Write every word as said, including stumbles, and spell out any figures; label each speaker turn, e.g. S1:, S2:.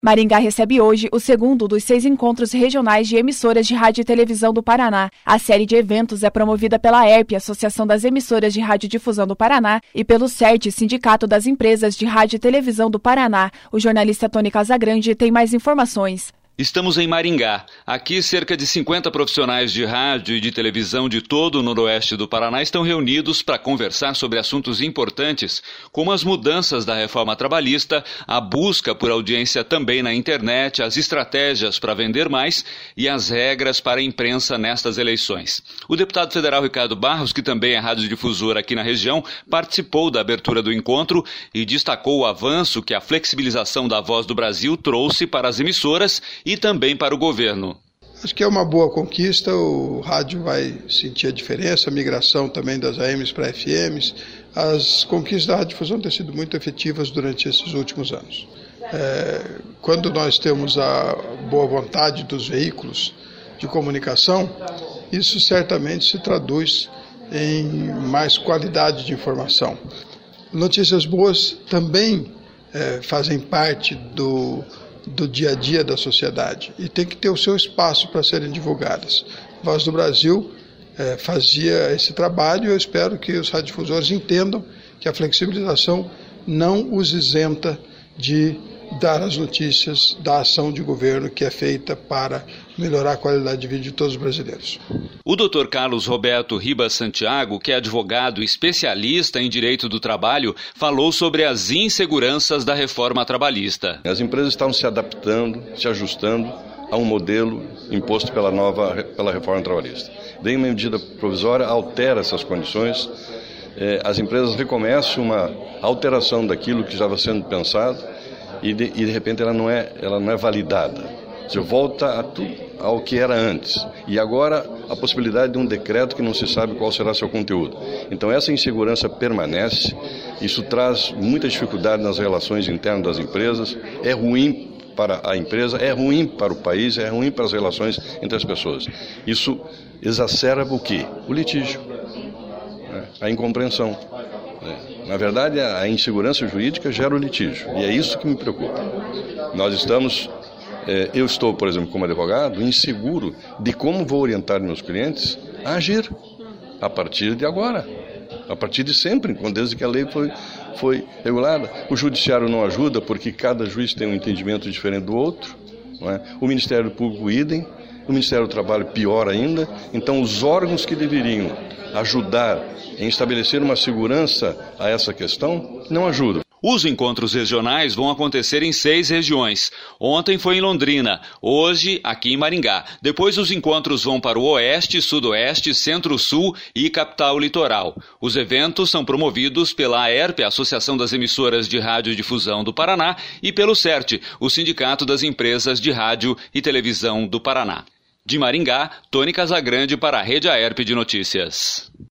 S1: Maringá recebe hoje o segundo dos seis encontros regionais de emissoras de rádio e televisão do Paraná. A série de eventos é promovida pela A E R P, Associação das Emissoras de Radiodifusão do Paraná, e pelo CERT, Sindicato das Empresas de Rádio e Televisão do Paraná. O jornalista Tony Casagrande tem mais informações.
S2: Estamos em Maringá. Aqui, cerca de cinquenta profissionais de rádio e de televisão de todo o noroeste do Paraná estão reunidos para conversar sobre assuntos importantes, como as mudanças da reforma trabalhista, a busca por audiência também na internet, as estratégias para vender mais e as regras para a imprensa nestas eleições. O deputado federal Ricardo Barros, que também é radiodifusor aqui na região, participou da abertura do encontro e destacou o avanço que a flexibilização da Voz do Brasil trouxe para as emissoras e também para o governo.
S3: Acho que é uma boa conquista, o rádio vai sentir a diferença, a migração também das A Ms para F Ms. As conquistas da radiodifusão têm sido muito efetivas durante esses últimos anos. É, quando nós temos a boa vontade dos veículos de comunicação, isso certamente se traduz em mais qualidade de informação. Notícias boas também é, fazem parte do do dia a dia da sociedade e tem que ter o seu espaço para serem divulgadas. A Voz do Brasil eh, fazia esse trabalho e eu espero que os radiodifusores entendam que a flexibilização não os isenta de dar as notícias da ação de governo que é feita para melhorar a qualidade de vida de todos os brasileiros.
S2: O doutor Carlos Roberto Ribas Santiago, que é advogado especialista em direito do trabalho, falou sobre as inseguranças da reforma trabalhista.
S4: As empresas estão se adaptando, se ajustando a um modelo imposto pela nova pela reforma trabalhista. Daí uma medida provisória altera essas condições, eh, as empresas recomeçam uma alteração daquilo que estava sendo pensado e de, e de repente ela não é, ela não é validada. Você volta a tu, ao que era antes. E agora a possibilidade de um decreto que não se sabe qual será seu conteúdo. Então essa insegurança permanece, isso traz muita dificuldade nas relações internas das empresas, é ruim para a empresa, é ruim para o país, é ruim para as relações entre as pessoas. Isso exacerba o quê? O litígio, né? A incompreensão. Na verdade, a insegurança jurídica gera o litígio, e é isso que me preocupa. Nós estamos, eu estou, por exemplo, como advogado, inseguro de como vou orientar meus clientes a agir a partir de agora, a partir de sempre, desde que a lei foi, foi regulada. O judiciário não ajuda porque cada juiz tem um entendimento diferente do outro, não é? O Ministério Público idem, o Ministério do Trabalho pior ainda. Então os órgãos que deveriam ajudar em estabelecer uma segurança a essa questão não ajudam.
S2: Os encontros regionais vão acontecer em seis regiões. Ontem foi em Londrina, hoje aqui em Maringá. Depois os encontros vão para o Oeste, Sudoeste, Centro-Sul e Capital Litoral. Os eventos são promovidos pela A E R P, Associação das Emissoras de Radiodifusão do Paraná, e pelo CERT, o Sindicato das Empresas de Rádio e Televisão do Paraná. De Maringá, Tony Casagrande para a Rede A E R P de Notícias.